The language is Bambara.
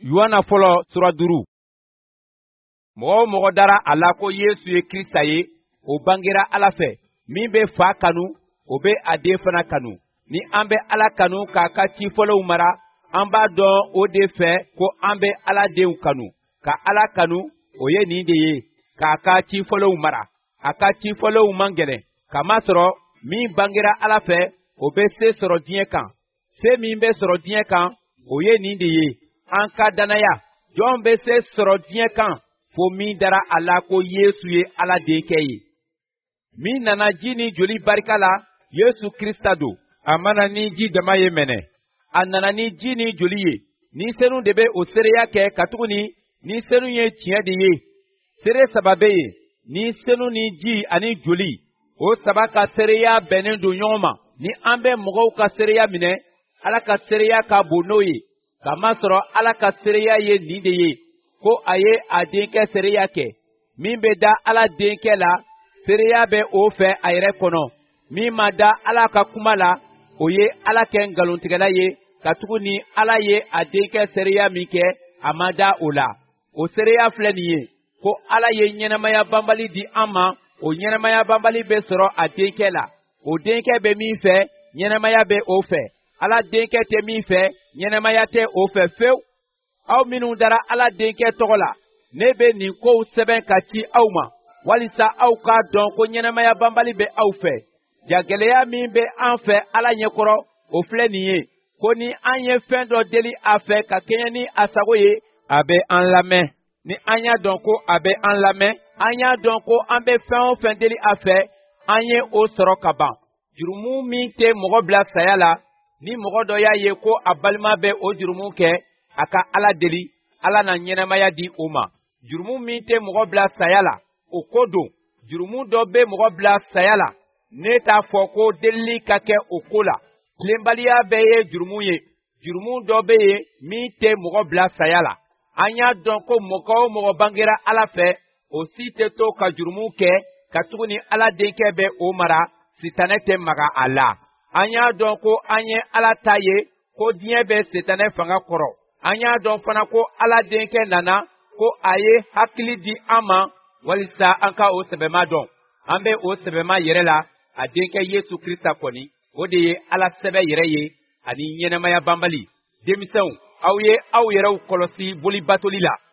Yohana fɔlɔ sura 5. Mɔgɔ o mɔgɔ dara a la ko Yesu ye Krista ye, o bangera Ala fɛ. Min bɛ Fa kanu, o bɛ a den fana kanu. Ni an bɛ Ala kanu k'a ka cifɔlenw mara, an b'a dɔn o de fɛ ko an bɛ Ala denw kanu. Ka Ala kanu, o ye nin de ye, k'a ka cifɔlenw mara. A ka cifɔlenw man gɛlɛn, kamasɔrɔ min bangera Ala fɛ, o bɛ se sɔrɔ diɲɛ kan. Se min bɛ sɔrɔ diɲɛ kan, o ye nin de ye, an ka danaya. Jɔn bɛ se sɔrɔ diɲɛ kan fo min dara a la ko Yesu ye Ala denkɛ ye. Min nana ji ni joli barika la, Yesu Krista don. A mana ni ji dama ye mɛnɛ. A nana ni ji ni joli ye. Ni senu de bɛ o seereya kɛ katuguni ni senu ye tiɲɛ de ye. Seere saba bɛ yen, ni senu ni ji ani joli. O saba ka seereya bɛnnen don ɲɔgɔn ma. Ni an bɛ mɔgɔw ka seereya minɛ, Ala ka seereya ka bon n'o ye. Kamasɔrɔ Ala ka seereya ye nin de ye, ko a ye a denkɛ seereya kɛ. Min bɛ da Ala denkɛ la, seereya bɛ o fɛ a yɛrɛ kɔnɔ. Min ma da Ala ka kuma la, o ye Ala kɛ ngalontigɛla ye, katuguni Ala ye a denkɛ seereya min kɛ, a ma da o la. O seereya filɛ nin ye, ko Ala ye ɲɛnamaya banbali di an ma, o ɲɛnamaya banbali bɛ sɔrɔ a denkɛ la. O denkɛ bɛ min fɛ, ɲɛnamaya bɛ o fɛ. Ala denkɛ tɛ min fɛ, ɲɛnamaya tɛ o fɛ fewu. Aw minnu dara Ala denkɛ tɔgɔ la, ne bɛ nin kow sɛbɛn ka ci aw ma, walisa aw k'a dɔn ko ɲɛnamaya banbali bɛ aw fɛ. Jagɛlɛya min bɛ an fɛ Ala ɲɛkɔrɔ, o filɛ nin ye, ko ni an ye fɛn dɔ deli a fɛ ka kɛɲɛ ni a sago ye, a bɛ an lamɛn. Ni an y'a dɔn ko a bɛ an lamɛn, an y'a dɔn ko an bɛ fɛn o fɛn deli a fɛ, an ye o sɔrɔ ka ban. Jurumu min tɛ mɔgɔ bila saya la, ni mɔgɔ dɔ y'a ye ko a balima bɛ o jurumu kɛ, a ka Ala deli, Ala na ɲɛnamaya di o ma. Jurumu min tɛ mɔgɔ bila saya la, o ko don. Jurumu dɔ bɛ mɔgɔ bila saya la, ne t'a fɔ ko delili ka kɛ o ko la. Tilenbaliya bɛɛ ye jurumu ye. Jurumu dɔ bɛ yen min tɛ mɔgɔ bila saya la. An y'a dɔn ko mɔgɔ o mɔgɔ bangera Ala fɛ, o si tɛ to ka jurumu kɛ, katuguni Ala denkɛ bɛ o mara, sitanɛ tɛ maga a la. An y'a dɔn ko an ye Ala ta ye, ko diɲɛ bɛ sitanɛ fanga kɔrɔ. An y'a dɔn fana ko Ala denkɛ nana, ko a ye hakili di an ma, walisa an ka o sɛbɛma dɔn. An bɛ o sɛbɛma yɛrɛ la, a denkɛ Yesu Krista kɔni, o de ye Ala sɛbɛ yɛrɛ ye, ani ɲɛnamaya banbali. Denmisɛnw, aw ye aw yɛrɛw kɔlɔsi bolibatoli la.